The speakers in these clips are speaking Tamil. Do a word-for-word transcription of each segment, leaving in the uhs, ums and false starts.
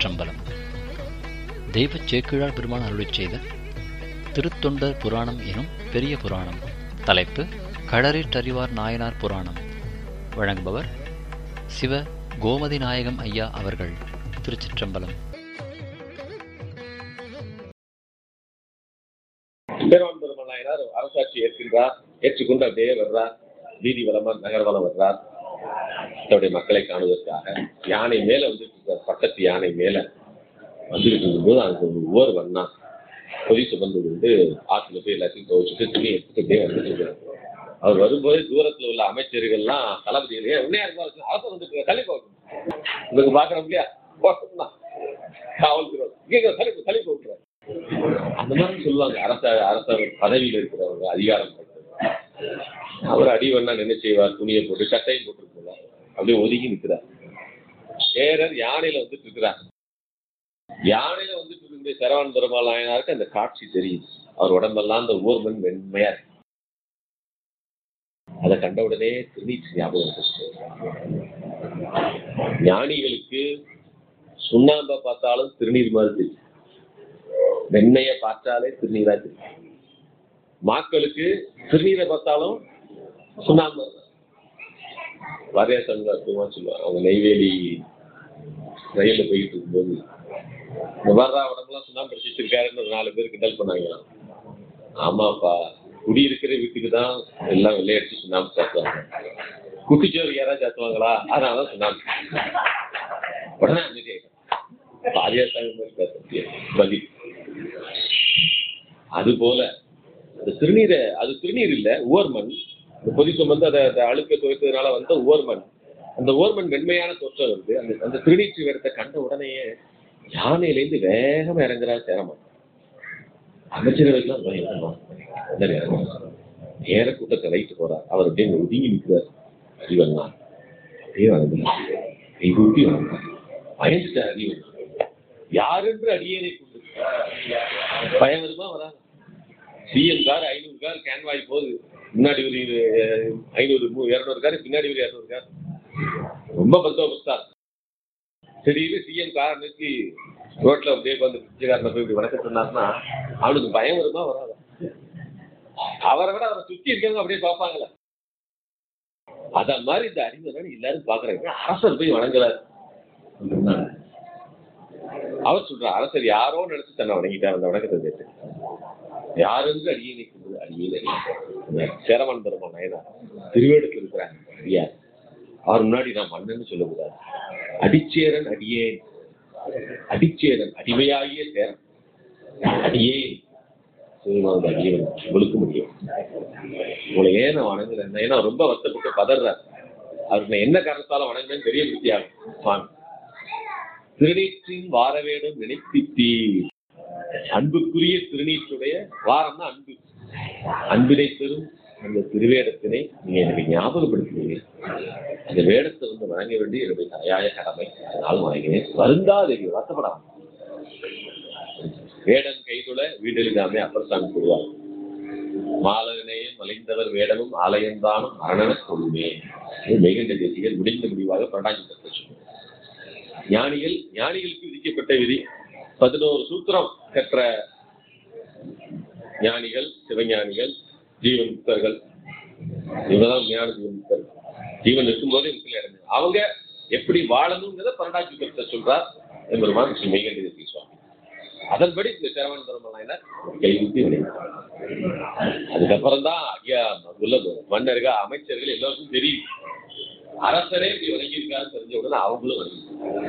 திருச்சிற்றம்பலம். தெய்வச் சேக்கிழார் பெருமான் அருளிச் செய்த திருத்தொண்டர் புராணம் எனும் பெரிய புராணம். தலைப்பு களரிற்றறிவார் நாயனார் புராணம். வழங்குபவர் சிவ கோமதி நாயகம் ஐயா அவர்கள். திருச்சிற்றம்பலம். பெருமான் பெருமாள் நாயனார் அரசாட்சி ஏற்கின்றார். ஏற்றுக்கொண்டு அப்படியே வர்றார். வீதி வளமர் நகர்வலம் வர்றார். தன்னுடைய மக்களை காணுவதற்காக யானை மேல வந்துட்டு பக்கத்து யானை மேல வந்துட்டு இருக்கும்போது அங்க ஒரு ஓர் வண்ணா பொதி சுமந்து கொண்டு ஆற்றுல போய் எல்லாத்தையும் துவைச்சிட்டு துணி எடுத்துட்டு அப்படியே வந்துட்டு இருக்காரு. அவர் வரும்போது தூரத்துல உள்ள அமைச்சர்கள்லாம் தளபதிகளே உடனே அரசு வந்துட்டு தள்ளி போகணும், உங்களுக்கு பாக்குறோம் இல்லையா, போட்டோம்னா காவல்துறை தள்ளி தள்ளி போட்டுறாரு. அந்த மாதிரி சொல்லுவாங்க. அரச அரச பதவியில் இருக்கிறவங்க, அதிகாரம் அவர் அடிவண்ணா என்ன செய்வார், துணியை போட்டு சட்டையும் போட்டுருக்கிறார், அப்படியே ஒதுங்கி நிற்கிறார். சேரர் யானையில வந்துட்டு இருக்கிறார். யானையில வந்துட்டு இருக்கிற சரவண பெருமாள் நாயனாருக்கு அந்த காட்சி தெரியுது. அவர் உடம்பெல்லாம் அந்த ஊர்மன் வெண்மையா இருக்கு. அதை கண்ட உடனே திருநீற்று ஞாபகம். ஞானிகளுக்கு சுண்ணாம்பை பார்த்தாலும் திருநீர் மாதிரி தெரியும், வெண்மையை பார்த்தாலே திருநீரா தெரியும். மாக்களுக்கு திருநீரை பார்த்தாலும் சுண்ணாம்பு. வாரியார் சங்கமா சொல்லுவாங்க, அவங்க நெய்வேலி ரயில்ல போயிட்டு இருக்கும்போது இந்த வர்றா உடம்புலாம் சுண்ணாம்பு படிச்சு வச்சிருக்காருன்னு ஒரு நாலு பேர் கிண்டல் பண்ணாங்களாம். ஆமாப்பா, குடியிருக்கிற வீட்டுக்கு தான் எல்லாம் வெள்ளையடிச்சு சுண்ணாம்பு சாத்துவாங்க, குட்டிச்சோறு யாராவது சாத்துவாங்களா, அதனாலதான் சுண்ணாம்பு. உடனே அமைதியாக வாரியார் சங்கம் மாதிரி பேச பதில். அது போல அந்த திருநீரை, அது திருநீர் இல்ல, ஓர்மண். பொதி சுமந்து அதை அழுக்க துவைத்ததுனால வந்த ஓர்மண். அந்த ஓர்மண் வெண்மையான தோற்றம் வந்து அந்த அந்த திருநீற்று வேடத்தை கண்ட உடனேயே யானையிலேருந்து வேகமா இறங்குறாரு சேரமான். அமைச்சர்களுக்கெல்லாம் நேர கூட்டத்தை வைத்து போறார். அவர் அப்படியே ஒதுங்கி நிற்கிறார். அறிவன் தான் அப்படியே வணங்குறார், கை கூப்பி வணங்குறார். பயந்துட்டார் அறிவன். யாரென்று அடியேனை கொண்டு பயம் வருமா வராது. சிஎம் கார் ஐநூறு கார் கேன்வாய் போகுது, முன்னாடி ஒரு ஐநூறு இருநூறு கார், பின்னாடி ஒரு இருநூறு கார், ரொம்ப பந்தோபஸ்தா. திடீர்னு சிஎம் கார் நிறுத்தி ரோட்ல அப்படியே வந்து பிச்சைக்காரனை போய் இப்படி வணக்கம் சொன்னார்னா அவனுக்கு பயம் வருமா வராது. அவரை விட அவரை சுத்தி இருக்கவங்க அப்படியே பார்ப்பாங்களே. அத மாதிரி இந்த அறிஞர் எல்லாரும் பாக்குறாங்க. அரசர் போய் வணங்குறாரு. அவர் சொல்ற அரசர் யாரோ நினைச்சு தன்னை வணங்கிட்டார். அந்த வணக்கத்தை கேட்டு யாருக்கு அடியை நிற்கிறது, அடியே சேரவன் பெருமாள் நாயனார் திருவேடத்தில் இருக்கிறாங்க. ஐயா, அவர் முன்னாடி நான் மன்னன்னு சொல்லக்கூடாது. அடிச்சேரன் அடியேன், அடிச்சேரன் அடிமையாகிய சேரன் அடியேன் அடியேன் உங்களுக்கு முடியும். உங்களை ஏன் நான் வணங்குறேன், ஏன்னா ரொம்ப வருத்தப்பட்டு பதறார். அவருக்கு நான் என்ன காரணத்தால வணங்குறேன்னு தெரிய முடியாது. திருநீற்றின் வாரவேடம் நினைப்பித்தீ, அன்புக்குரிய திருநீற்றுடைய வாரம் தான் அன்பு. அன்பினை பெறும் அந்த திருவேடத்தினை நீங்க எனக்கு ஞாபகப்படுத்துவீங்க. அந்த வேடத்தை வந்து வணங்க வேண்டிய என்னுடைய தலையாய கடமை. அதனால் வணங்கினேன். வருந்தாதே, வருத்தப்படாம. வேடன் கைதுல வீடெழுதாமே அப்பர் சாமி சொல்லுவார். மாலனையும் மலைந்தவர் வேடமும் ஆலயந்தானும் மரணன சொல்லுமே. மெய்கண்ட தேசிகர் முடிந்த முடிவாக பரடாஞ்சி சொல்லுவார். ஞானிகள் ஞானிகளுக்கு விதிக்கப்பட்ட விதி பதினோரு சூத்திரம் கற்ற ஞானிகள், சிவஞானிகள், ஜீவன் முக்தர்கள், இவங்கதான் ஞான ஜீவன் முக்தர்கள். ஜீவன் இருக்கும்போது இருந்து அவங்க எப்படி வாழணுங்கிறத பன்னெண்டாம் சூத்திரத்தை சொல்றார் என்பதுதான் ஸ்ரீ மெய்கண்ட சுவாமி. அதன்படி இந்த சேரவண பெருமாள் நாயனார் கைகூப்பி விளையாடுறார். அதுக்கப்புறம் தான் ஐயா உள்ள மன்னர்கள், அமைச்சர்கள் எல்லாருக்கும் தெரியும். அரசரே இப்படி வணங்கியிருக்காரு தெரிஞ்ச உடனே அவங்களும் வணங்கி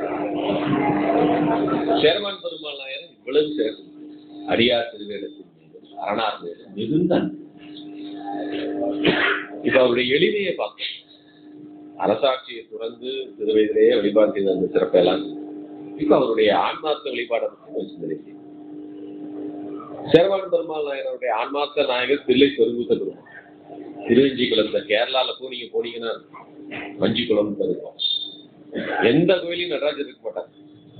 சேரமான் பெருமாள் நாயனர் இவ்வளவு சேர்ந்து அடியார் திருவேடத்தின் மீது அரணார் மீது மிகுந்த. இப்ப அவருடைய எளிமையை பார்க்கணும். அரசாட்சியை துறந்து சிறு வயதிலேயே வழிபாடு செய்த அந்த சிறப்பெல்லாம் இப்ப அவருடைய ஆன்மார்த்த வழிபாடை பற்றி சிந்தனை செய்யும். சேரமான் பெருமாள் நாயனருடைய ஆன்மார்த்த நாயகர் தில்லை பெருங்குத்த பெருமாள். திருவஞ்சி குளத்தை கேரளால போ நீங்க போனீங்கன்னா வஞ்சி குளம் இருக்கும். எந்த கோயிலையும் நடராஜர் இருக்க மாட்டார்.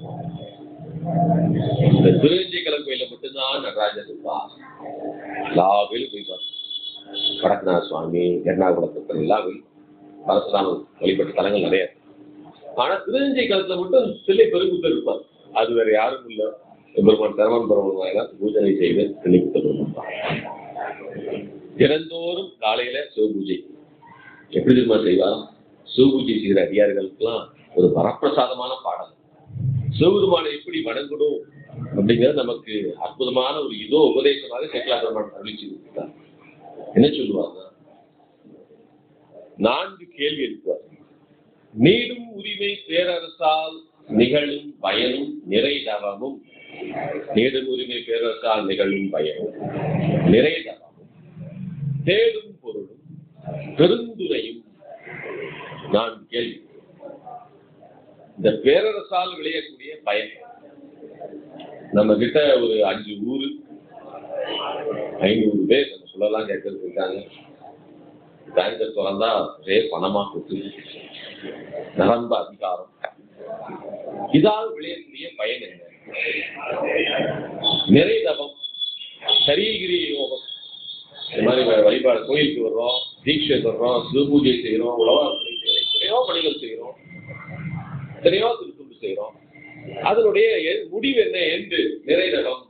இந்த திருவஞ்சி கலம் கோயில மட்டும்தான் நடராஜர் இருப்பார். எல்லா கோயிலும் போய் பார்த்து கடக்நாத சுவாமி, எர்ணாகுளத்துக்கு எல்லா கோயிலும் பரசுராமன் வழிபட்ட தலங்கள் நிறைய. ஆனா திருவஞ்சி களத்துல மட்டும் தில்லை பெருங்குத்தர் இருப்பார். அது வேற யாரும் இல்ல, பெருமான் சரவண பெருமான் பூஜனை செய்து தெளிவுத்த பெருமான். தினந்தோறும் காலையில சிவபூஜை எப்படி தெரியுமா செய்வார்? சிவபூஜை செய்கிற அதிகாரிகளுக்கெல்லாம் ஒரு வரப்பிரசாதமான பாடல். சிவபெருமானை எப்படி வணங்கணும் அப்படிங்கிறது நமக்கு அற்புதமான ஒரு இதோ உபதேசமாக சேக்கலா பெருமான் அருளிச்சு கொடுத்தார். என்ன சொல்லுவாங்க? நான்கு கேள்வி எழுப்புவார். நீடும் உரிமை பேரரசால் நிகழும் பயனும் நிறை தவமும். நீடும் உரிமை பேரரசால் நிகழும் பயனும் நிறை தவமும் தேடும் பொருளும் பெருந்துரையும். நான்கு கேள்வி. இந்த பேரரசால் விளையக்கூடிய பயன். நம்ம கிட்ட ஒரு அஞ்சு ஊரு ஐநூறு பேர் நம்ம சொல்லலாம் கேட்கறது இருக்காங்க. பேங்க திறந்தா ஒரே பணமா கொடுத்து நிரம்ப அதிகாரம். இதால் விளையக்கூடிய பயன் என்ன? நிறை தவம், சரீகிரி யோகம். இந்த மாதிரி வழிபாடு, கோயிலுக்கு வர்றோம், தீட்சை வர்றோம், சிவபூஜை செய்யறோம், உலகம் எத்தனையோ பணிகள் செய்யறோம், எத்தனையோ திருத்துண்டு செய்யறோம். அதனுடைய முடிவு என்ன என்று நிறை தவம்.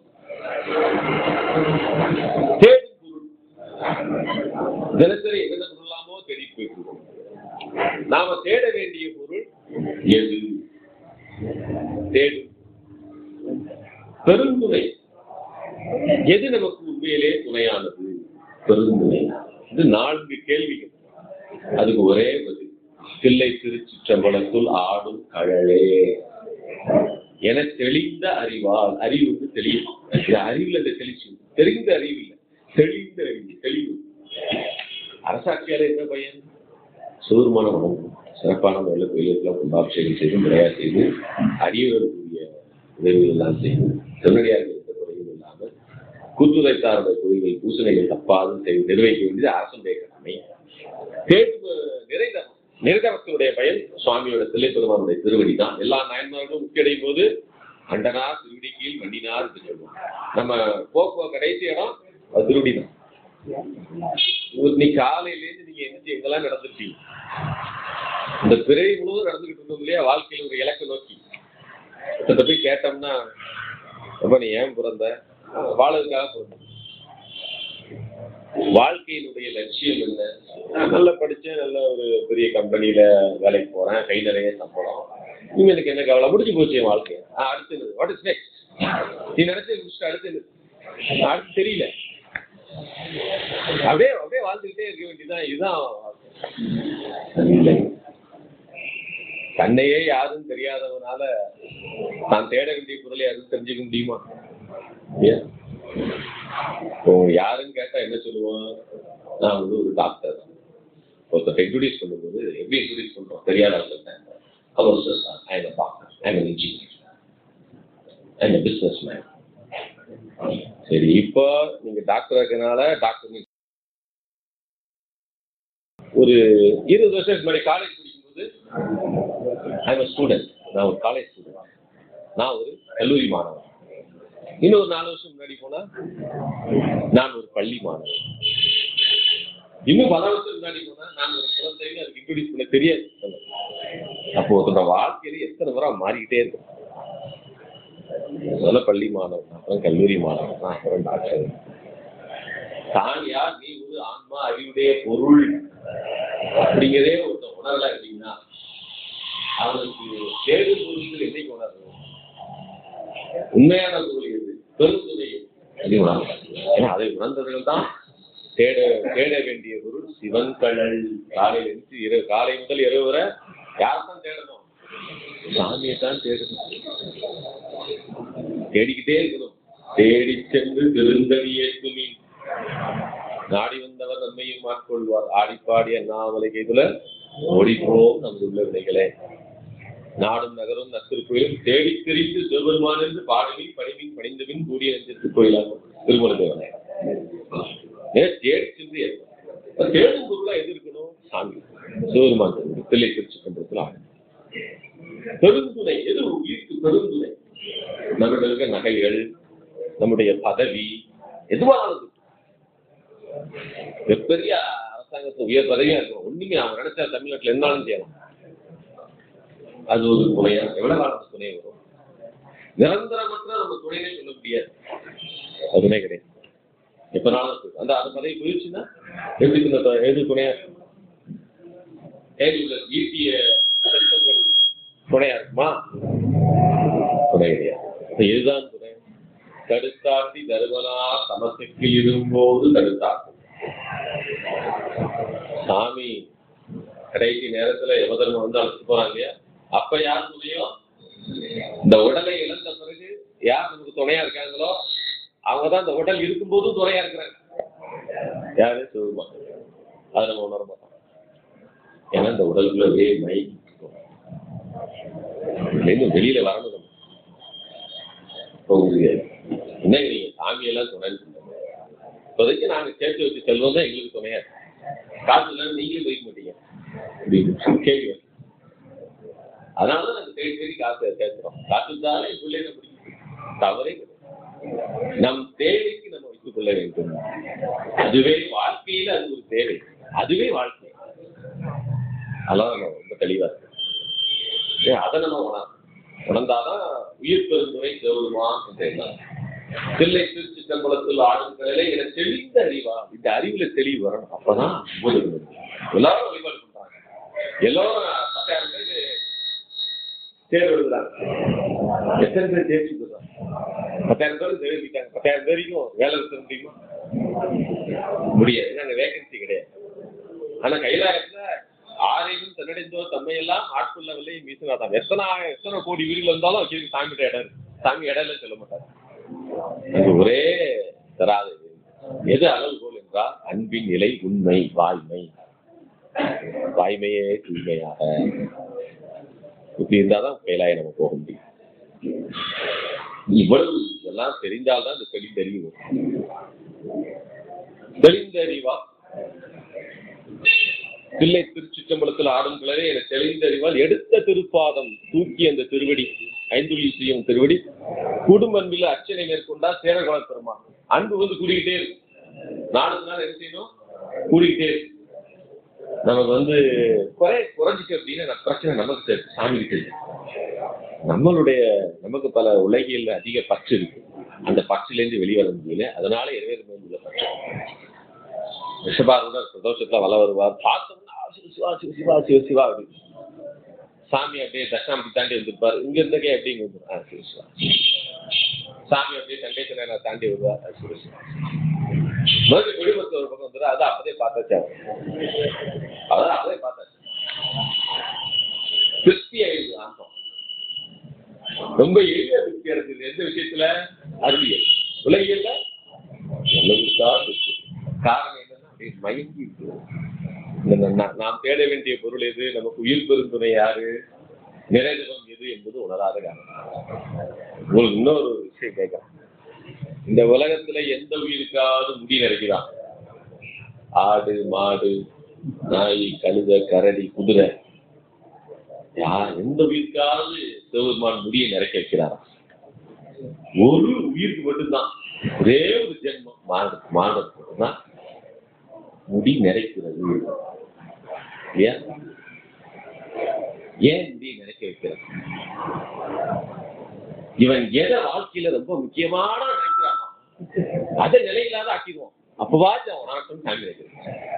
தேடும் பொருள். தினசரி என்ன சொல்லலாமோ தேடி போயிட்டு நாம தேட வேண்டிய பொருள் எது? தேடும் பெருந்துணை. எது நமக்கு உண்மையிலே துணையானது? பெருந்துணை. இது நான்கு கேள்விகள், அதுக்கு ஒரே பதில். தில்லை திருச்சிற்றம்பலத்துள் ஆடும் கழலே என தெளிந்த அறிவால். அறிவுக்கு தெளியும். அறிவுல இந்த தெளிச்சு தெரிந்த அறிவு இல்லை, தெளிந்த அறிவு, தெளிவு. அரசாட்சியால என்ன பயன்? சிவபெருமான வணங்கும், சிறப்பான முறையில் கோயிலுக்கெல்லாம் கும்பாபிஷேகம் செய்து முறையா செய்து அறிவுகளுக்குரிய உதவிகள் எல்லாம் செய்து திருநடியாக இருக்க குறையும் இல்லாமல் கூத்துரைத்தாருடைய கோயில்கள் பூசணைகள் தப்பாது செய்து நிர்வகிக்க வேண்டியது அரசுடைய கடமை. தேர்வு நிறைதவம். நிறைதவத்தினுடைய பயன் சுவாமியோட தில்லை பெருமானுடைய திருவடி தான். எல்லா நாயன்மார்களும் முக்கியடையும் போது அண்டனார் திருவடி கீழ் மண்டினார் என்று சொல்லுவோம். நம்ம போக்குவ கடைசி இடம் அது திருவடி தான். நீ காலையிலேருந்து நீங்க எந்திரிச்சு எங்கெல்லாம் நடந்துருப்பீங்க? இந்த பிறவி முழுவதும் நடந்துகிட்டு இருந்தோம் இல்லையா? வாழ்க்கையில் ஒரு இலக்கு நோக்கி கிட்ட போய் கேட்டோம்னா, ரொம்ப நீ ஏன் பிறந்த? வாழறதுக்காக பிறந்த. வாழ்க்கையினுடைய லட்சியம் என்ன? நல்லா படிச்சேன், நல்ல ஒரு பெரிய கம்பெனியில வேலைக்கு போறேன், கை நிறைய சம்பளம். நீங்க எனக்கு என்ன கவலை? முடிச்சு போச்சு என் வாழ்க்கை. அடுத்து வாட் இஸ் நெக்ஸ்ட்? நீ நினைச்சு முடிச்சுட்டு அடுத்து அடுத்து தெரியல. அப்படியே அப்படியே வாழ்ந்துகிட்டே இருக்க வேண்டியதுதான். இதுதான் தன்னையே யாரும் தெரியாதவனால நான் தேட வேண்டிய பொருளை யாரும் தெரிஞ்சுக்க முடியுமா? யாருன்னு கேட்டா என்ன சொல்லுவோம்? நான் வந்து ஒரு டாக்டர். ஒருத்தர் இன்ட்ரோடியூஸ் பண்ணும்போது எப்படி இன்ட்ரோடியூஸ் பண்றோம் தெரியாத பிசினஸ் மேன். சரி, இப்போ நீங்க டாக்டர் இருக்கனால டாக்டர். ஒரு இருபது வருஷத்துக்கு முன்னாடி காலேஜ் படிக்கும்போது ஐ எம் ஸ்டூடெண்ட். நான் ஒரு காலேஜ் ஸ்டூடெண்ட், நான் ஒரு கல்லூரி மாணவன். இன்னும் ஒரு நாலு வருஷம் முன்னாடி போனா நான் ஒரு பள்ளி மாணவன். இன்னும் பல வருஷம் முன்னாடி போனா நான் ஒரு குழந்தைன்னு அதுக்கு இன்ட்ரோடியூஸ் பண்ண தெரியாது. அப்போ ஒருத்தோட வாழ்க்கையில எத்தனை முறை மாறிக்கிட்டே இருக்கும். முதல்ல பள்ளி மாணவன், அப்புறம் கல்லூரி மாணவன், அப்புறம் டாக்டர். தான் யார்? நீ ஒரு ஆன்மா அறிவுடைய பொருள் அப்படிங்கிறதே ஒருத்தன் உணரல அப்படின்னா அவனுக்கு தேடும் பொருள்கள் என்னைக்கு உணரணும்? உண்மையான பொருள் எது? பெருந்துணை அப்படி உணர்வு. ஏன்னா அதை உணர்ந்தவர்கள் தான் தேட தேட வேண்டிய பொருள் சிவன் கடல். காலையில இருந்து இரவு, காலை முதல் இரவு வரை யாரைத்தான் தேடணும்? சாமியை தான் தேடணும். தேடிக்கிட்டே இருக்கணும். தேடி சென்று திருந்தடியே துணி நாடி வந்தவர் நன்மையும் மாற்றிக்கொள்வார். ஆடிப்பாடி அண்ணாமலை கைதுல ஓடிப்போம் நமது உள்ள வினைகளே. நாடும் நகரும் நத்திருக்கோயிலும் தேடி தெரிந்து சிவபெருமான் என்று பாடுவின் பணிவின் பணிந்தவின் கூடிய நெஞ்சத்து கோயிலாகும் திருமண தேவனை. தேடி சென்று தேடும் பொருளா எது இருக்கணும்? சாமி சிவபெருமான் தில்லை திருச்சிற்றம்பலத்தில் ஆகும். பெருந்துணை எது? உயிர்க்கு பெருந்துணை. நம்மகிட்ட இருக்க நகைகள், நம்முடைய பதவி, எதுவானது பெரிய அரசாங்கத்தை உயர் பதவியா இருக்கும். ஒண்ணுமே அவங்க நினைச்சா தமிழ்நாட்டில் என்னாலும் செய்யலாம். அது ஒரு துணையா எவ்வளவு காலத்து துணை வரும்? நிரந்தரமற்ற நம்ம துணைனே சொல்ல முடியாது. அதுனே கிடையாது. எப்பனாலும் அந்த அந்த பதவி போயிடுச்சுன்னா எப்படி எது துணையா ஈட்டிய துணையா இருக்குமா? துணை கிடையாது. இதுதான் துணை. தடுத்தாட்டி தருவனா சமத்துக்கு இருக்கும்போது தடுத்தாட்டும். சாமி கடைசி நேரத்துல யமதர்மம் வந்து அழைச்சிட்டு போறாங்க இல்லையா, அப்ப யார் துணையோ, இந்த உடலை இழந்த பிறகு யார் நமக்கு துணையா இருக்காங்களோ அவங்கதான் இந்த உடல் இருக்கும்போதும் துணையா இருக்கிறாங்க. யாரு சொல்லுமா? அதை நம்ம உணர மாட்டோம். ஏன்னா இந்த உடலுக்குள்ள வே மை வெளியில வரணும். என்ன நீங்க சாமியெல்லாம் துணைன்னு சொல்லுங்க. இப்போதைக்கு நாங்க சேர்த்து வச்சு செல்வம் தான் எங்களுக்கு துணையா இருக்கு. காசு இல்லைன்னு நீங்களே போய்க்க மாட்டீங்க அப்படின்னு கேள்வி. அதனாலதான் நாங்க தேடி தேடி காசு சேர்க்கிறோம். காசு தானே பிள்ளைங்க பிடிக்கும். தவறே நம் தேவைக்கு நம்ம வைத்துக் கொள்ள வேண்டும். அதுவே வாழ்க்கையில அது ஒரு தேவை. அதுவே வாழ்க்கை. அதெல்லாம் நம்ம ரொம்ப தெளிவா இருக்கு. அதை நம்ம உணர் உணர்ந்தாதான் உயிர் பெருந்துரை தேவருமா தில்லை திருச்சி தம்பலத்தில் ஆடுங்களே என தெளிந்த அறிவா. இந்த அறிவுல தெளிவு வரணும். அப்பதான் எல்லாரும் வழிபாடு பண்றாங்க. எல்லாரும் பத்தாயிரம் பேர் தேர்வு எழுதுறாங்க. எத்தனை பேர் தேர்ச்சி பெறாங்க? பத்தாயிரம் பேரும் தெரிவிட்டாங்க. பத்தாயிரம் பேருக்கும் வேலை இருக்க முடியுமா? முடியாது. அங்க வேகன்சி கிடையாது. ஆனா கைலாயத்துல ஆரையும் தன்னடைந்தோ தம்மையெல்லாம் ஆட்கொள்ளவில்லை வீசுனாதான். எத்தனை எத்தனை கோடி வீடுகள் இருந்தாலும் வச்சிருக்கு சாமிகிட்ட இடம் இருக்கு. சாமி இடம் இல்லைன்னு சொல்ல மாட்டாரு. அது ஒரே தராது. எது அளவுகோல் என்றால் அன்பின் நிலை, உண்மை, வாய்மை. வாய்மையே தூய்மையாக இப்படி இருந்தாதான் கைலாயம் நம்ம போக முடியும். இவ்வளவு இதெல்லாம் தெரிந்தால்தான் இந்த தெளிந்தறிவு. தெளிந்தறிவா தில்லை திருச்சிற்றம்பலத்தில் ஆடும் கிளறே என தெளிந்தறிவால் எடுத்த திருப்பாதம் தூக்கி அந்த திருவடி ஐந்துள்ளி செய்யும் திருவடி குடும்ப அன்பில் அர்ச்சனை மேற்கொண்டா சேரகுல பெருமான். அன்பு வந்து கூடிக்கிட்டே இருக்கும். நாளுக்கு நாள் என்ன செய்யணும்? கூடிக்கிட்டே இருக்கும். நமக்கு வந்து குறை குறைஞ்சிட்டு அப்படின்னா பிரச்சனை நமக்கு சாமி கிட்ட. நம்மளுடைய நமக்கு பல உலகில் அதிக பற்று இருக்கு. அந்த பற்றில இருந்து வெளிவர முடியல. அதனால இரவே உள்ள பற்று. ரிஷபாரூட பிரதோஷத்துல வள வருவார். பார்த்தோம்னா சிவா சிவ சிவா சிவ சிவா அப்படின்னு சாமி அப்படியே தட்சாமி தாண்டி வந்துருப்பாரு. இங்க இருந்தக்கே அப்படிங்க வந்துடும் சிவ சிவா. சாமி அப்படியே சண்டேஸ்வரனை தாண்டி வருவார். சிவ சிவா. மறுபடியும் குடிமரத்து ஒரு பக்கம் வந்துடும். அதை அப்பதே பார்த்தாச்சு. அதான் அப்பதே பார்த்தாச்சு. திருப்தி ஆயிடுது. ஆசம் ரொம்ப எளிய திருப்தி இருக்குது. எந்த விஷயத்துல? அறிவியல். உலகியல்ல காரணம் என்னன்னா அப்படியே மயங்கி இருக்கு. நாம் தேட வேண்டிய பொருள் எது? நமக்கு உயிர் பெருந்துணை யாரு? நிறைதம் எது என்பது உணராத காரணம். உங்களுக்கு இன்னொரு விஷயம் கேட்கலாம். இந்த உலகத்துல எந்த உயிருக்காவது முடி நிறைக்கிறான்? ஆடு, மாடு, நாய், கழுத, கரடி, குதிரை, யார் எந்த உயிருக்காவது சிவபெருமான் முடியை நிறைக்க வைக்கிறாரா? ஒரு உயிருக்கு மட்டும்தான். ஒரே ஒரு ஜென்மம் மாடு மாடு முடி நிறைக்கிறது இல்லையா? ஏன் முடி நிறைக்க வைக்கிறது? இவன் எதை வாழ்க்கையில ரொம்ப முக்கியமான நினைக்கிறானோ அதை நிலையில்லாத ஆக்கிடுவோம். அப்பவாச்சும் அவன் நாட்டம் சாமி வைக்கிறேன்.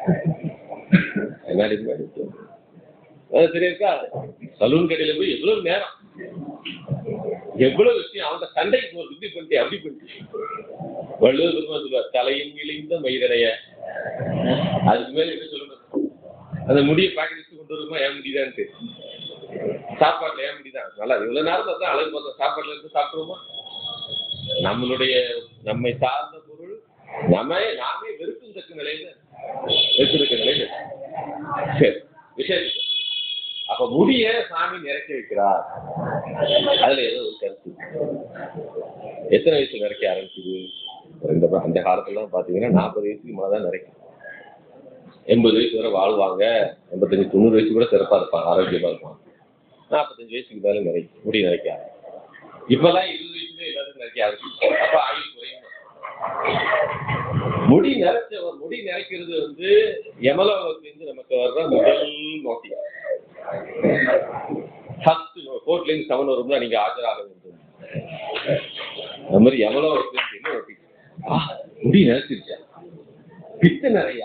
சரி இருக்கா? சலூன் கடையில போய் எவ்வளவு நேரம், எவ்வளவு விஷயம் அவன் சண்டைக்கு போய் இப்படி பண்ணிட்டு அப்படி பண்ணிட்டு வள்ளுவர் சொல்லுவார், தலையின் இழிந்த மயிரைய. அதுக்கு மேல என்ன சொல்லணும்? அந்த முடியை பாக்கெட் கொண்டு வருமா? ஏன் முடிதான்ட்டு சாப்பாட்டுல ஏன் முடிதான் நல்லா இவ்வளவு நேரம் பார்த்தா அழகு பார்த்தா சாப்பாட்டுல இருந்து சாப்பிடுவோமா? நம்மளுடைய நம்மை சார்ந்த பொருள் நம்ம நாமே வெறுக்கும் தக்க நிலையில வெறுக்கிற நிலையில சரி விஷயம். அப்ப முடிய சாமி நிறைக்க வைக்கிறார். அதுல ஏதோ ஒரு கருத்து. எத்தனை வயசு நிறைக்க ஆரம்பிக்குது? அந்த காலத்துல பாத்தீங்கன்னா நாற்பது வயசுக்கு மேலதான் நிறைக்கும். எண்பது வயசு வரை வாழ்வாங்க. எண்பத்தஞ்சு தொண்ணூறு வயசு கூட சிறப்பா இருப்பாங்க, ஆரோக்கியமா இருப்பாங்க. நாற்பத்தஞ்சு வயசுக்கு மேல நிறைய முடி நிறைக்க ஆரம்பிக்கும். இப்பெல்லாம் இருபது வயசுல எல்லாத்துக்கும் நிறைக்க ஆரம்பிக்கும். அப்ப ஆயுள் குறையும். முடி நிறைச்ச முடி நிறைக்கிறது வந்து யமலோகத்திலிருந்து நமக்கு வர்ற முதல் நோட்டீஸ். ஃபர்ஸ்ட் கோர்ட்ல இருந்து சமன் வரும்னா நீங்க ஆஜராக வேண்டும். மாதிரி எவ்வளோ என்ன ஒட்டி ஆ முடி நினைச்சிருச்சா பித்த நிறையா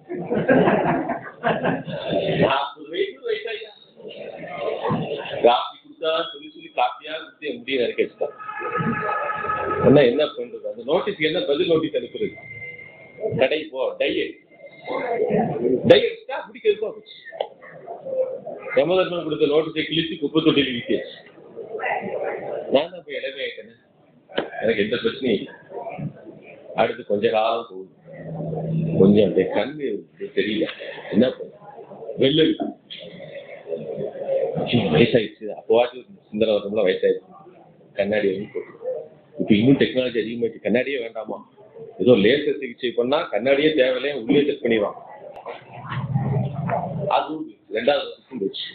நாற்பது வயசு வயசாயா காப்பி கொடுத்தா சொல்லி சொல்லி காப்பியா கொடுத்து என் முடிய நிறைக்க வச்சுட்டான். என்ன என்ன பண்றது? அந்த நோட்டீஸ் என்ன பதில் நோட்டீஸ் அனுப்புறது? கடை போ டையட் டையட்டா பிடிக்கிறதுக்கோ போச்சு. யமதர்மன் கொடுத்த நோட்டீஸை கிழிச்சு குப்பை தொட்டியில் வீசியாச்சு. நான் தான் போய் இடமே ஆயிட்டேன்னு எனக்கு எந்த பிரச்சனையும் இல்லை. அடுத்து கொஞ்ச காலம் போகுது, கொஞ்சம் அந்த கண்ணு தெரியல, என்ன பண்ண வெள்ள வயசாயிடுச்சு. அப்போவாச்சு சிந்தனை வரணும்ல, வயசாயிடுச்சு, கண்ணாடி வந்து போட்டு. இப்போ இன்னும் டெக்னாலஜி அதிகமாகிடுச்சு, கண்ணாடியே வேண்டாமா, ஏதோ லேசர் சிகிச்சை பண்ணா கண்ணாடியே தேவையில்லையே உள்ளே செக் பண்ணிடுவான். அது ரெண்டாவது வருஷம் போச்சு.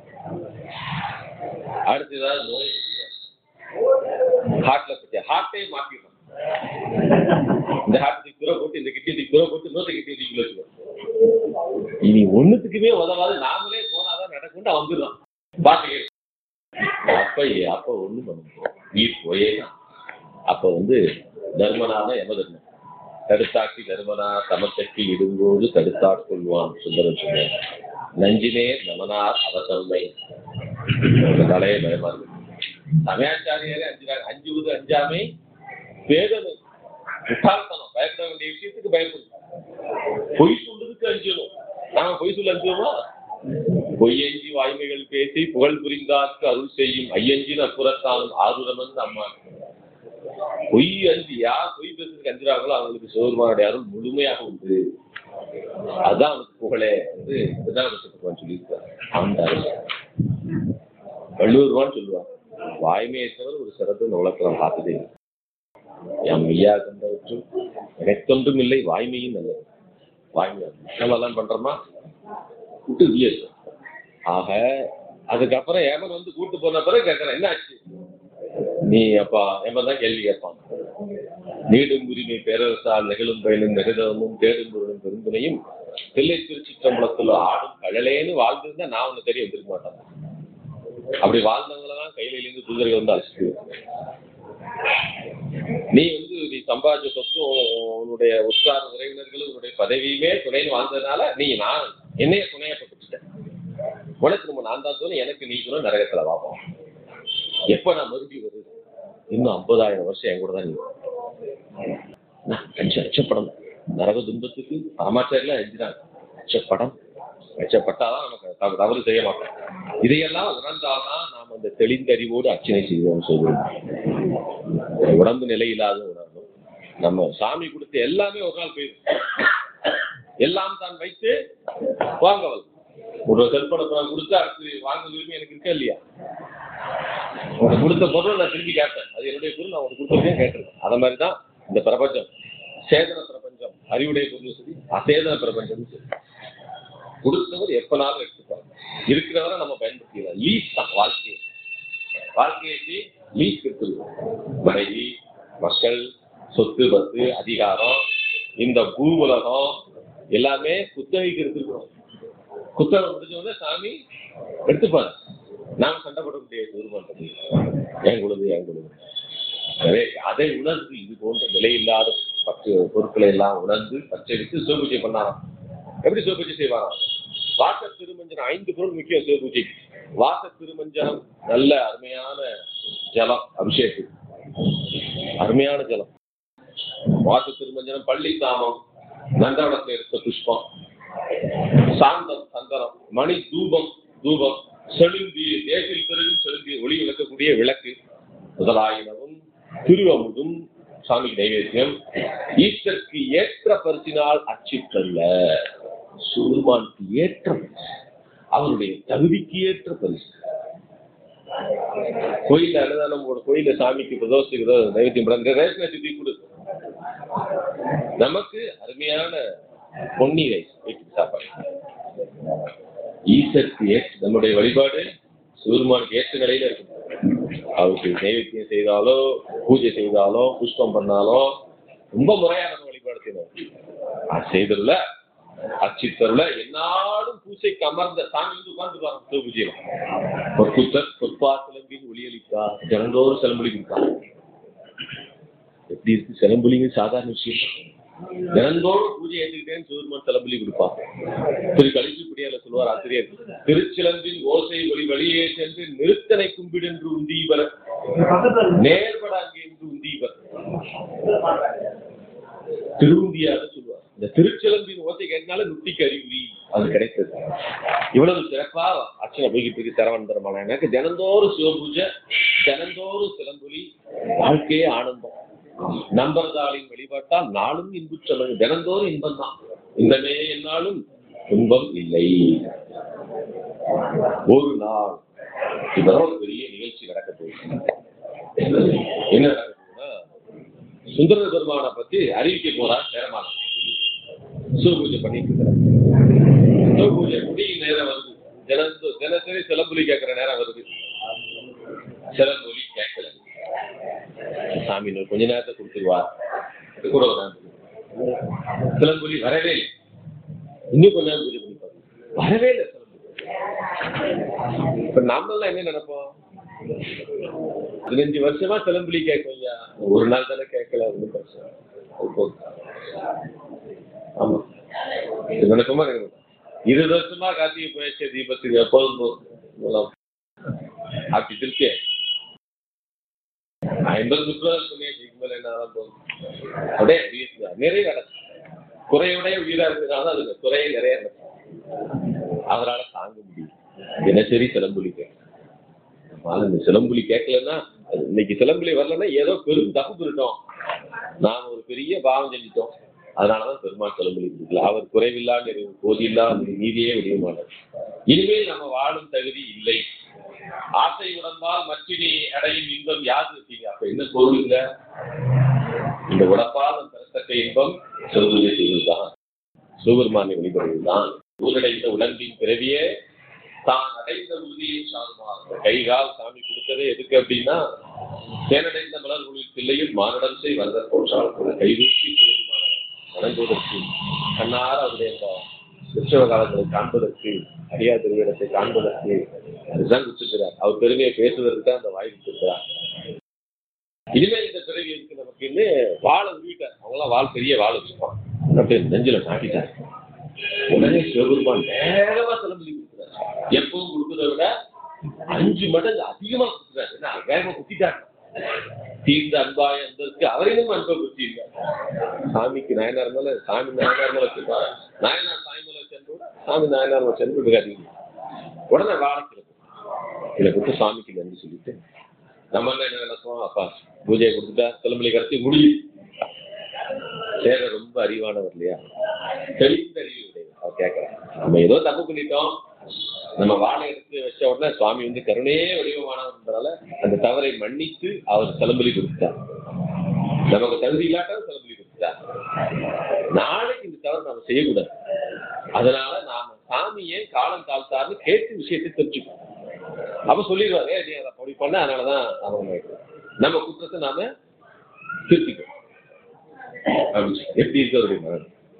அடுத்து ஏதாவது நோய் ஹார்ட்ல பத்தி ஹார்ட்டே மாற்றிடுறான். இந்த ஹார்ட்டுக்கு துறை போட்டு இந்த கிட்டியத்துக்கு துறை போட்டு இன்னொரு கிட்டியத்துக்கு வச்சுக்கோ. இனி ஒண்ணுத்துக்குமே உதவாது, நாமளே போனாதான் நடக்கும் வந்துடலாம். பாட்டு அப்ப அப்ப ஒண்ணும் பண்ண முடியும், நீர் போயே தான். அப்ப வந்து தர்மனாதான் யம தர்மம். தடுத்தாக்கி தர்மனா சமத்தக்கி இடும்போது தடுத்தாற் கொள்வான் சுந்தரம் சொன்னார். நஞ்சினே நமனார் அவசம்மை தலையை பயமா இருக்கு. சமயாச்சாரியாரே அஞ்சுறாங்க. அஞ்சுவது அஞ்சாமை பேதமை முட்டாள்தனம். பயப்பட வேண்டிய விஷயத்துக்கு பயப்படும். பொய் சொல்றதுக்கு அஞ்சணும். நாம பொய் சொல்ல அஞ்சுவோமா? பொய்யஞ்சி வாய்மைகள் பேசி புகழ் புரிந்தார்க்கு அருள் செய்யும் ஐயஞ்சின் அப்புறத்தாலும் ஆறுரமன் அம்மா. பொய் அஞ்சு யார் பொய் பேசுறதுக்கு அஞ்சுறாங்களோ அவங்களுக்கு சிவபெருமானுடைய அருள் முழுமையாக உண்டு. அதுதான் அவனுக்கு புகழே வந்து இப்பதான் சொல்லியிருக்காரு. ஆண்டாரு வள்ளுவர்வான்னு சொல்லுவாங்க, வாய்மையை தவிர ஒரு சிறப்பு இந்த உலகத்தில் பார்த்ததே இல்லை. என் மெய்யா கண்டவற்றும் எனக்கொன்றும் இல்லை, வாய்மையும் நல்லது. வாய்மை நம்மளாம் பண்றோமா விட்டு இல்லையே. ஆக அதுக்கப்புறம் ஏமன் வந்து கூட்டு போன பிறகு கேட்கறேன், என்ன ஆச்சு நீ? அப்பா ஏமன் தான் கேள்வி கேட்பான். நீடும் உரிமை பேரரசால் நெகிழும் பயனும் நெகிழமும் தேடும் பொருளும் பெருந்துணையும் தில்லை திருச்சிற்றம்பலத்துல ஆடும் கழலேன்னு வாழ்ந்திருந்தா நான் உன்னை தெரிய வந்திருக்க மாட்டேன். அப்படி வாழ்ந்தவங்களதான் கையில இருந்து தூதர்கள் வந்து அழைச்சிட்டு. நீ வந்து நீ சம்பாதிச்ச சொத்தும் உன்னுடைய உற்றார உறவினர்களும் உன்னுடைய பதவியுமே துணைன்னு வாழ்ந்ததுனால நீ நான் என்னைய துணையப்பட்டுட்டேன். உனக்கு நம்ம நான் தான் தோணும், எனக்கு நீ தோணும், நரகத்துல வாப்போம். எப்ப நான் மறுபடி வருது? இன்னும் ஐம்பதாயிரம் வருஷம் என் கூட தான் நீ. அஞ்சு அச்சப்படம் நரக துன்பத்துக்கு பரமாச்சாரியெல்லாம் எழுதினாங்க. அச்சப்படம் அச்சப்பட்டாதான் நமக்கு தவறு செய்ய மாட்டோம். இதையெல்லாம் உணர்ந்தால்தான் நாம் அந்த தெளிந்தறிவோடு அர்ச்சனை செய்வோம் சொல்லுவோம். உடம்பு நிலை இல்லாத உணரணும். நம்ம சாமி கொடுத்து எல்லாமே ஒரு நாள் போயிடும். எல்லாம் தான் வைத்து வாங்கவல் ஒரு செல்போனை கொடுத்து அடுத்து வாங்க விரும்பி எனக்கு இருக்கா இல்லையா? உனக்கு கொடுத்த பொருள் நான் திரும்பி கேட்டேன், அது என்னுடைய பொருள், நான் உனக்கு கொடுத்ததையும் கேட்டிருக்கேன். அத மாதிரிதான் இந்த பிரபஞ்சம், சேதன பிரபஞ்சம், அறிவுடைய பொருள் சரி, அசேதன பிரபஞ்சம் சரி, கொடுத்தவர் எப்பனாலும் எடுத்துப்பாங்க. இருக்கிறவரை நம்ம பயன்படுத்திக்கலாம். லீஸ் தான் வாழ்க்கையை. வாழ்க்கையை லீஸ் எடுத்துருவோம். மனைவி, மக்கள், சொத்து, பத்து, அதிகாரம், இந்த பூ உலகம் எல்லாமே குத்தகைக்கு எடுத்துருக்கோம். குத்தகை முடிஞ்சவங்க சாமி எடுத்துப்பாரு. நாம் சண்டை போட முடியாது. உருவாண்டது என் குழுது என் குழுது. எனவே அதை உணர்ந்து இது போன்ற நிலையில்லாத பத்து பொருட்களை எல்லாம் உணர்ந்து பச்சரித்து சிவபூஜை பண்ணாராம். எப்படி சிவபூஜை செய்வாராம்? வாச திருமஞ்சனம் ஐந்து பொருள் முக்கியம் சிவபூஜை. வாச திருமஞ்சனம் நல்ல அருமையான ஜலம், அபிஷேகம் அருமையான ஜலம். வாச திருமஞ்சனம், பள்ளி சாமம், நந்தவனத்தில் எடுத்த புஷ்பம், சாந்தம் சந்தனம், மணி தூபம் தூபம், செலுந்தி தேசில் பெருகும் செலுந்தி ஒளி விளக்கக்கூடிய விளக்கு முதலாயினவும் திருவமுதும் சாமிக்கு நைவேத்தியம். ஈஸ்டருக்கு ஏற்ற பரிசினால் அச்சிட்டல்ல, சுருமானுக்கு ஏற்ற பரிசு, அவருடைய தகுதிக்கு ஏற்ற பரிசு. கோயில அன்னதானம் போட, கோயில சாமிக்கு பிரதோஷத்துக்கு நைவேத்தியம் பண்ண ரேஷனை சுத்தி கொடு. நமக்கு அருமையான பொன்னி ரைஸ் வீட்டுக்கு சாப்பாடு. ஈஸ்டருக்கு ஏற்ற நம்முடைய வழிபாடு சூரியமானுக்கு ஏற்ற நிலையில இருக்கும். அவருக்கு நைவேத்தியம் செய்தாலோ, பூஜை செய்தாலோ, புஷ்பம் பண்ணாலோ ரொம்ப முறையான வழிபாடு செய்யணும். அது செய்ததுல அச்சித்தருல என்னாலும் பூசைக்கு அமர்ந்த சாமி வந்து உட்கார்ந்து சிவ பூஜையில பொற்குத்தர் பொற்பாத்திலம்பின் ஒளியளித்தார், ஜனந்தோறும் செலமொழி கொடுத்தார். இப்படி இருக்கு. சிலம்புலிங்க சாதாரண விஷயம். தினந்தோறும் பூஜை ஏற்றுக்கிட்டேன்னு சிவபெருமான் சிலம்புலி கொடுப்பான். திரு கலிச்சுப்படியால சொல்லுவார் ஆசிரியர், திருச்சிலம்பின் ஓசை ஒளி வழியே சென்று நிறுத்தனை கும்பிடு என்று உந்தீபர், நேர்பட அங்கே என்று உந்தீபர். திருவுந்தியாக சொல்லுவார். இந்த திருச்சிலம்பின் ஓசை கேட்டனால நுட்டிக்கு அறிகுறி அது கிடைத்தது. இவ்வளவு சிறப்பா அர்ச்சனை போய்கிட்டு இருக்கு சரவண பெருமாள். எனக்கு தினந்தோறும் சிவபூஜை, தினந்தோறும் சிலம்புலி, வாழ்க்கையே ஆனந்தம். நம்பர்தாளின் வழிபாட்டால் நாளும் இன்புற்றது. தினந்தோறும் இன்பம் தான். இன்பமே என்னாலும் துன்பம் இல்லை. ஒரு நாள் இதோட பெரிய நிகழ்ச்சி நடக்க போகுது. என்ன நடக்க போகுதுன்னா, சுந்தர பெருமானை பத்தி அறிவிக்க போறார் சேரமான. சிவபூஜை பண்ணிட்டு இருக்கிறார். சிவபூஜை முடியும் நேரம் வருது. தினந்தோ தினசரி சிலம்புலி கேட்கிற நேரம் வருது. சிலம்புலி கேட்கல. சாமி கொஞ்ச நேரத்தை கொடுத்துருவார். கூட சிலம்புலி வரவே இல்லை. இன்னும் கொஞ்ச நேரம் பூஜை பண்ணிப்பாரு, வரவே இல்லை சிலம்புலி. இப்ப நாமெல்லாம் என்ன நினைப்போம், பதினஞ்சு வருஷமா சிலம்புலி கேட்கும், ஒரு நாள் தானே கேட்கல, ஒன்றும் பிரச்சனை. ஆமா நினைப்போமா? இருபது வருஷமா கார்த்திகை போயாச்சு, தீபத்துக்கு எப்போதும் போதும் அப்படி இருக்கு. ஐம்பது முப்பது என்ன போதும் அப்படியே நிறைய நடக்கும். குறையுடைய உயிரா இருக்கிறதுனால அது குறைய நிறைய நடக்கும். அதனால தாங்க முடியும். தினசரி சிலம்புலி கேட்கலாம். இந்த சிலம்புலி கேட்கலன்னா, இன்னைக்கு சிலம்புலி வரலன்னா ஏதோ பெரும் தப்பு பண்ணிட்டோம், நாம ஒரு பெரிய பாவம் செஞ்சிட்டோம். அதனாலதான் பெருமாள் சிலம்புலி கொடுக்கல. அவர் குறைவில்லா போதில்லா நீதியே விடிய மாட்டார். இனிமேல் நம்ம வாழும் தகுதி இல்லை. ஆசை உடம்பால் மற்றினி அடையும் இன்பம் யாது இருக்கீங்க. அப்ப என்ன பொருள் இல்ல, இந்த உடம்பால் பெறத்தக்க இன்பம் சிவபூஜை செய்வதுதான், சிவபெருமானை வழிபடுவதுதான். ஊரடைந்த உடம்பின் பிறவியே தான் அடைந்த உறுதியை சாருமாறு. கைகால் சாமி கொடுத்ததே எதுக்கு அப்படின்னா, தேனடைந்த மலர்களில் பிள்ளையில் மானுடம் செய் வரத போன்றால் கைதூக்கி வணங்குவதற்கு, கண்ணார அவருடைய உற்சவ காலங்களை காண்பதற்கு, அடியா திருவிடத்தை காண்பதற்கு அதுதான் கொடுத்துருக்கிறார். அவர் பெருமையை பேசுவதற்கு தான் அந்த வாய் கொடுத்துருக்கிறார். இனிமேல் இந்த பிறவி இருக்கு நமக்குன்னு வாழை உருவிட்டார். அவங்களாம் வாழ் பெரிய வாழை வச்சுப்பான், அப்படியே நெஞ்சில நாட்டிட்டார். உடனே சிவபெருமான் வேகமா சிலம்புலி கொடுக்குறாரு. எப்பவும் கொடுக்குறத விட அஞ்சு மடங்கு அதிகமா கொடுக்குறாரு. என்ன வேகமா குத்திட்டாரு. தீர்ந்த அன்பாய அன்பருக்கு அவரையும் அன்பை குத்திருக்காரு. சாமிக்கு நாயனார் மேல சாமி நாயனார் மேல வச்சிருப்பாரு. நாயனார் சாமி மேல சென்று சாமி நாயனார் மேல சென்று விடுக்காதீங்க. உடனே வாழைக்கு இதை கொடுத்து சாமிக்கு நன்றி சொல்லிட்டு நம்ம என்ன நினைப்போம், அப்பா பூஜையை கொடுத்துட்டா சிலம்புலி கரைச்சி முடியும். சேர ரொம்ப அறிவானவர் இல்லையா, தெளிந்த அறிவு உடையவர். அவர் கேட்கறாரு, நம்ம ஏதோ தப்பு பண்ணிட்டோம், நம்ம வாழை எடுத்து வச்ச உடனே சுவாமி வந்து கருணையே வடிவமானவர்ன்றதால அந்த தவறை மன்னித்து அவர் சிலம்புலி கொடுத்தார். நமக்கு தகுதி இல்லாட்டாலும் சிலம்புலி கொடுத்தார். நாளைக்கு இந்த தவறு நாம செய்யக்கூடாது. அதனால நாம சாமியை காலம் தாழ்த்தாருன்னு கேட்டு விஷயத்தை தெரிஞ்சுக்கணும். அப்ப சொல்லிடுவாரு, நீ அதை அப்படி பண்ண, அதனாலதான் நம்ம குற்றத்தை நாம திருத்திக்கணும். எப்படி இருக்கு அப்படின்னா,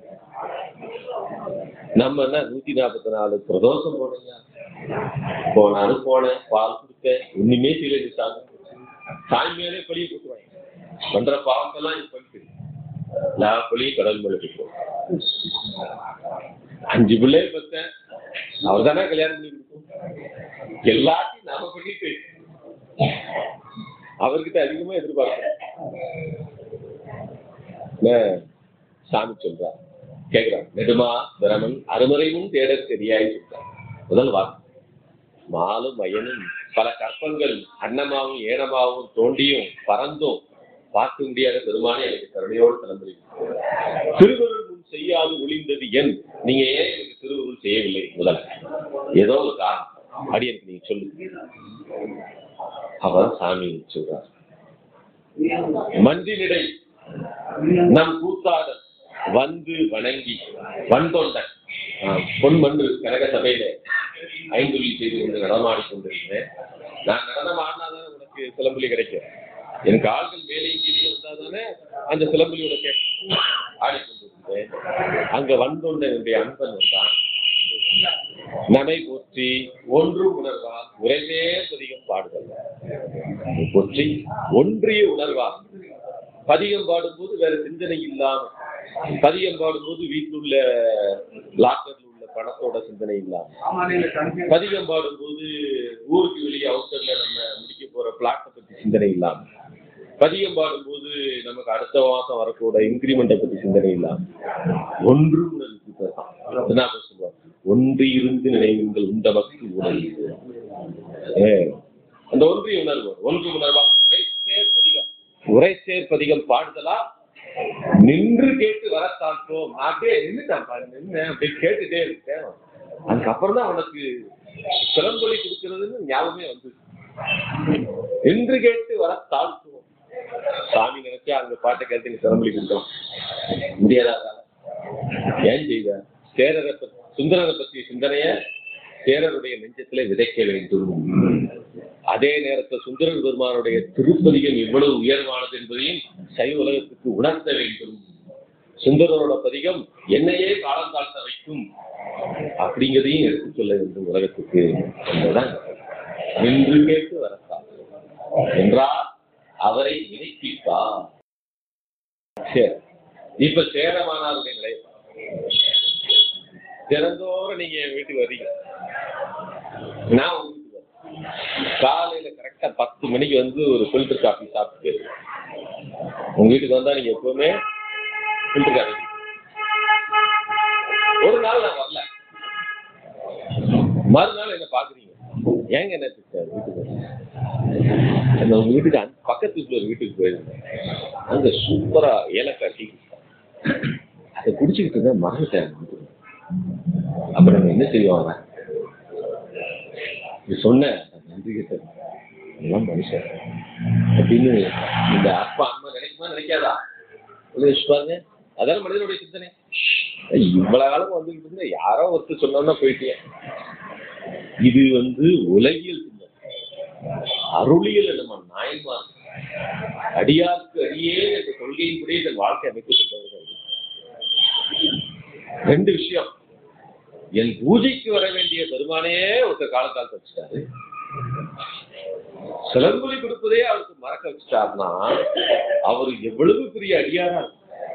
நம்ம என்ன நூத்தி நாற்பத்தி நாலு பிரதோஷம் போனீங்க, போனாலும் போனேன், பால் கொடுத்தேன், ஒண்ணுமே செய்யல. சாமி மேலே பழிய கொடுத்துருவாங்க. பண்ற பாவத்தெல்லாம் இது பண்ணிட்டு எல்லா பழியும் கடல் மேல கொடுப்போம். அஞ்சு பிள்ளைய பார்த்தேன், அவர் தானே கல்யாணம் பண்ணி கொடுக்கும். எல்லாத்தையும் நாம பண்ணிட்டு அவர்கிட்ட அதிகமா எதிர்பார்க்கிறோம். சாமி சொல்றார், கேட்கிறார், நெடுமா பிரமன் அருமுறையும் தேடர் தெரியாய் சொல்றார். முதல் வார்த்தை, மாலும் மயனும் பல கற்பங்கள் அன்னமாவும் ஏனமாவும் தோண்டியும் பறந்தும் பார்க்க முடியாத பெருமானே எனக்கு கருணையோடு கிளம்புறீங்க. திருவருள் முன் செய்யாது ஒளிந்தது என், நீங்க ஏன் எனக்கு திருவருள் செய்யவில்லை? முதல் ஏதோ ஒரு காரணம் அடியனுக்கு நீங்க சொல்லுங்க. அவர் சாமி சொல்றார், மன்றினிடை நம் கூத்தாடல் வந்து வணங்கி வந்தொண்டன் பொன்மன்று கனக சபையில ஐந்துள்ளி செய்து கொண்டு நடமாடி கொண்டிருந்தேன். நான் நடனம் ஆடினாதானே உனக்கு சிலம்புலி கிடைக்கும். எனக்கு ஆள்கள் மேலேயும் கீழே வந்தாதானே அந்த சிலம்புலியோட கேட்க ஆடிக்கொண்டிருந்தேன். அங்க வந்தொண்ட என்னுடைய அன்பன் வந்தான். நமை போற்றி ஒன்று உணர்வால் உரைமே பதிகம் பாடுதல் போற்றி ஒன்றிய உணர்வால் பதிகம் பாடும்போது வேற சிந்தனை இல்லாம, பதிகம் பாடும்போது வீட்டில் உள்ள லாக்கர்ல உள்ள பணத்தோட சிந்தனை இல்லாம, பதிகம் பாடும்போது ஊருக்கு வெளியே அவுட்டர்ல நம்ம முடிக்க போற பிளாட்டை பத்தி சிந்தனை இல்லாம, பதிகம் பாடும்போது நமக்கு அடுத்த மாசம் வரக்கூட இன்கிரிமெண்ட்டை பத்தி சிந்தனை இல்லாம ஒன்று உணர்வு சொல்லுவாங்க. ஒன்று இருந்து நினைவுங்கள் உண்ட பக்தி உணர்வு. அந்த ஒன்றிய உணர்வு ஒன்று உணர்வா உரை சேர்ப்பதிகம் பாடுதலா நின்று கேட்டு வர தாழ்த்தோம். அப்படியே நின்றுட்டான் நின்று அப்படி கேட்டுட்டே இருக்கேன். அதுக்கப்புறம் தான் அவனுக்கு சிலம்பொலி கொடுக்கிறதுன்னு ஞாபகமே வந்து நின்று கேட்டு வர தாழ்த்துவோம். சாமி நினைச்சா அங்க பாட்டை கேட்டு சிலம்பொலி கொடுத்தோம் முடியாதா? ஏன் செய்த? சேரரை சுந்தரரை பற்றிய சிந்தனைய சேரருடைய நெஞ்சத்திலே விதைக்க வேண்டும். அதே நேரத்தில் சுந்தரர் பெருமானுடைய திருப்பதிகம் எவ்வளவு உயர்வானது என்பதையும் சைவ உலகத்துக்கு உணர்த்த வேண்டும். சுந்தரரோட பதிகம் என்னையே காலம் தாழ்த்த வைக்கும் அப்படிங்கிறதையும் எடுத்துச் சொல்ல வேண்டும் உலகத்துக்கு என்பதுதான். நின்று கேட்டு வரத்தான் என்றால் அவரை நினைப்பிப்பார். சரி, இப்ப சேரமானாருடைய நிலை தினந்தோறும் நீங்க என் வீட்டுக்கு வர்றீங்க, நான் உங்க வீட்டுக்கு வரேன். காலையில கரெக்டா பத்து மணிக்கு வந்து ஒரு ஃபில்டர் காஃபி சாப்பிட்டு உங்க வீட்டுக்கு வந்தா நீங்க எப்பவுமே ஃபில்டர் காஃபி. ஒரு நாள் நான் வரல, மறுநாள் என்ன பாக்குறீங்க, ஏங்க என்ன வீட்டுக்கு உங்க வீட்டுக்கு பக்கத்துல ஒரு வீட்டுக்கு போயிருந்தேன். அங்க சூப்பரா ஏலக்காய் டீ அதை குடிச்சுக்கிட்டு தான் மறந்துட்டேன். அப்புறம் என்ன செய்வாங்க சொன்ன நன்றி கிட்ட மனுஷன் அப்படின்னு இந்த அப்பா அம்மா நினைக்குமா நினைக்காதா பாருங்க. அதான மனிதனுடைய சிந்தனை. இவ்வளவு காலம் வந்துகிட்டு இருந்தா யாரோ ஒருத்தர் சொன்னோம்னா போயிட்டே. இது வந்து உலகியல் சிந்தனை. அருளியல் நம்ம நாயன்மார் அடியாருக்கு அடியே என்ற கொள்கையின் கூட இதன் வாழ்க்கை அமைக்கப்பட்டவர்கள். ரெண்டு விஷயம், என் பூஜைக்கு வர வேண்டிய பெருமானே ஒருத்தர் காலத்தால் வச்சுட்டாரு, சிலம்பொலி கொடுப்பதே அவருக்கு மறக்க வச்சுட்டாருன்னா அவரு எவ்வளவு பெரிய அடியாரா.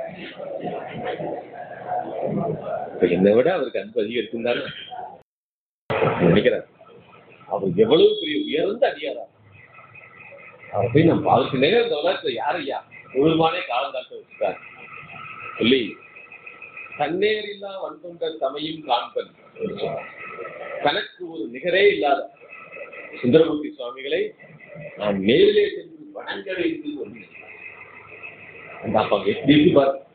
என்னை விட அவருக்கு அன்பு அதிகரிக்குந்தாரு நினைக்கிறார். அவர் எவ்வளவு பெரிய உயர்ந்த அடியாரா. அவர் போய் நம்ம அவருக்கு நேரம் இந்த உலகத்துல யாரையா முழுமானே காலந்தாக்க வச்சுட்டாரு சொல்லி தன்னேரில்லா வன்கொண்ட தமையும் காண்பன். தனக்கு ஒரு நிகரே இல்லாத சுந்தரமூர்த்தி சுவாமிகளை நாம் நேரிலே சென்று வணங்க வேண்டும். அந்த அப்பா எப்படி பாரு